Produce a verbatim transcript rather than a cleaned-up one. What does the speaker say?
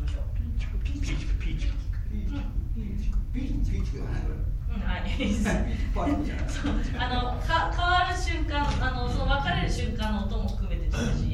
しょう。 ピーチクピーチクピーチクピーチクピーチクピーチクピーチクだねこれ。 うん、はい。そう、あのか変わる瞬間、あのその別れる瞬間の音も含めてちょっと知